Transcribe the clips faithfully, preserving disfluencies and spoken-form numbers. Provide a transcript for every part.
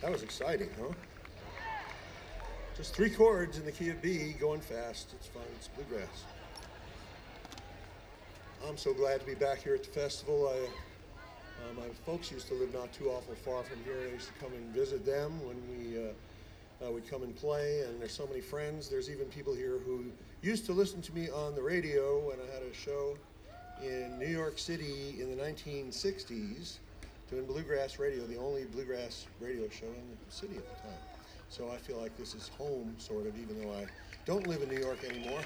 That was exciting, huh? Just three chords in the key of B, going fast. It's fun. It's bluegrass. I'm so glad to be back here at the festival. I, uh, my folks used to live not too awful far from here. I used to come and visit them when we uh, uh, would come and play, and there's so many friends. There's even people here who used to listen to me on the radio when I had a show in New York City in the nineteen sixties, doing bluegrass radio, the only bluegrass radio show in the city at the time. So I feel like this is home, sort of, even though I don't live in New York anymore.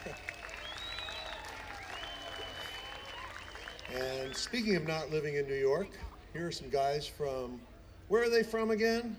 And speaking of not living in New York, here are some guys from, where are they from again?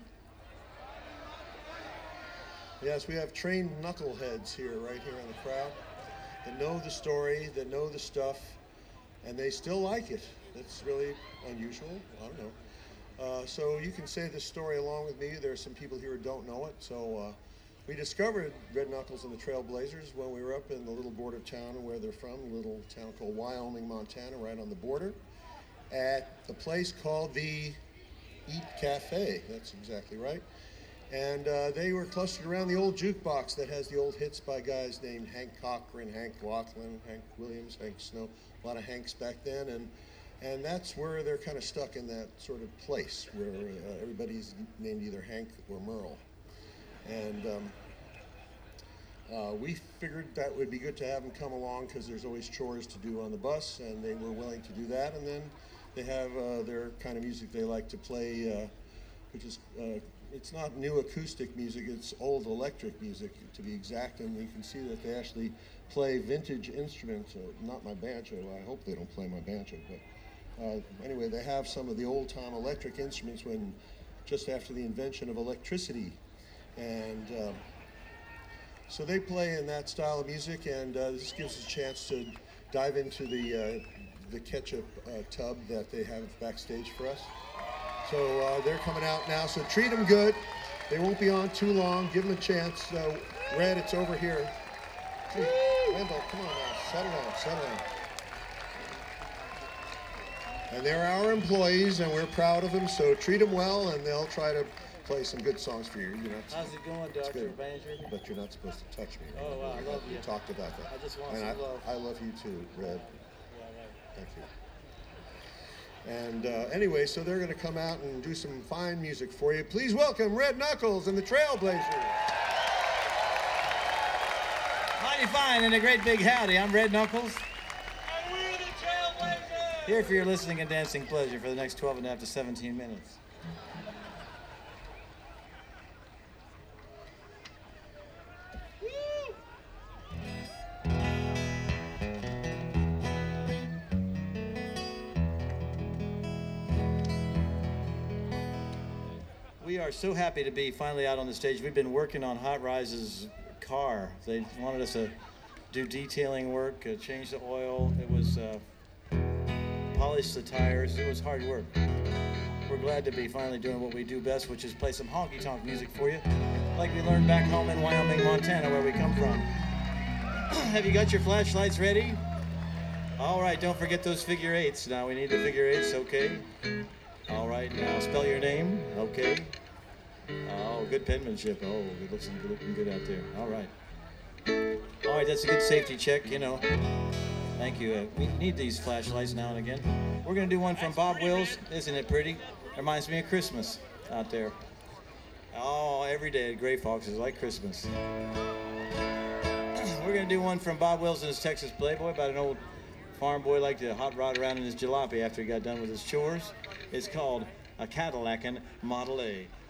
Yes, we have trained knuckleheads here, right here in the crowd, that know the story, that know the stuff, and they still like it. That's really unusual. I don't know. Uh, so you can say this story along with me. There are some people here who don't know it. So uh, we discovered Red Knuckles and the Trailblazers when we were up in the little border town where they're from, a little town called Wyoming, Montana, right on the border, at a place called the Eat Cafe. That's exactly right. And uh, they were clustered around the old jukebox that has the old hits by guys named Hank Cochran, Hank Laughlin, Hank Williams, Hank Snow, a lot of Hanks back then. And And that's where they're kind of stuck in that sort of place where uh, everybody's named either Hank or Merle. And um, uh, we figured that would be good to have them come along because there's always chores to do on the bus, and they were willing to do that. And then they have uh, their kind of music they like to play, uh, which is, uh, it's not new acoustic music, it's old electric music to be exact. And you can see that they actually play vintage instruments, uh, not my banjo. I hope they don't play my banjo, but Uh, anyway, they have some of the old-time electric instruments when, just after the invention of electricity. And um, so they play in that style of music, and uh, this gives us a chance to dive into the, uh, the ketchup uh, tub that they have backstage for us. So uh, they're coming out now, so treat them good. They won't be on too long. Give them a chance. Uh, Red, it's over here. Hey, Randall, come on now. Settle down, settle down. And they're our employees, and we're proud of them, so treat them well, and they'll try to play some good songs for you. You're not, How's it going, Doctor Banjo? But you're not supposed to touch me. Oh, wow, I love you. We talked about that. I just want and some I, love. I love you too, Red. Yeah, right. Thank you. And uh, anyway, so they're going to come out and do some fine music for you. Please welcome Red Knuckles and the Trailblazers. Mighty fine and a great big howdy. I'm Red Knuckles. Here for your listening and dancing pleasure for the next twelve and a half to seventeen minutes. We are so happy to be finally out on the stage. We've been working on Hot Rise's car. They wanted us to do detailing work, uh, change the oil. It was uh, polish the tires. It was hard work. We're glad to be finally doing what we do best, which is play some honky-tonk music for you, like we learned back home in Wyoming, Montana, where we come from. Have you got your flashlights ready? All right, don't forget those figure eights. Now we need the figure eights, okay? All right, now spell your name, okay? Oh, good penmanship. Oh, it looks looking good out there. All right. All right, that's a good safety check, you know. Thank you. Uh, we need these flashlights now and again. We're going to do one from Bob Wills. Isn't it pretty? Reminds me of Christmas out there. Oh, every day at Gray Fox is like Christmas. We're going to do one from Bob Wills and his Texas Playboy about an old farm boy liked to hot rod around in his jalopy after he got done with his chores. It's called A Cadillacin' Model A.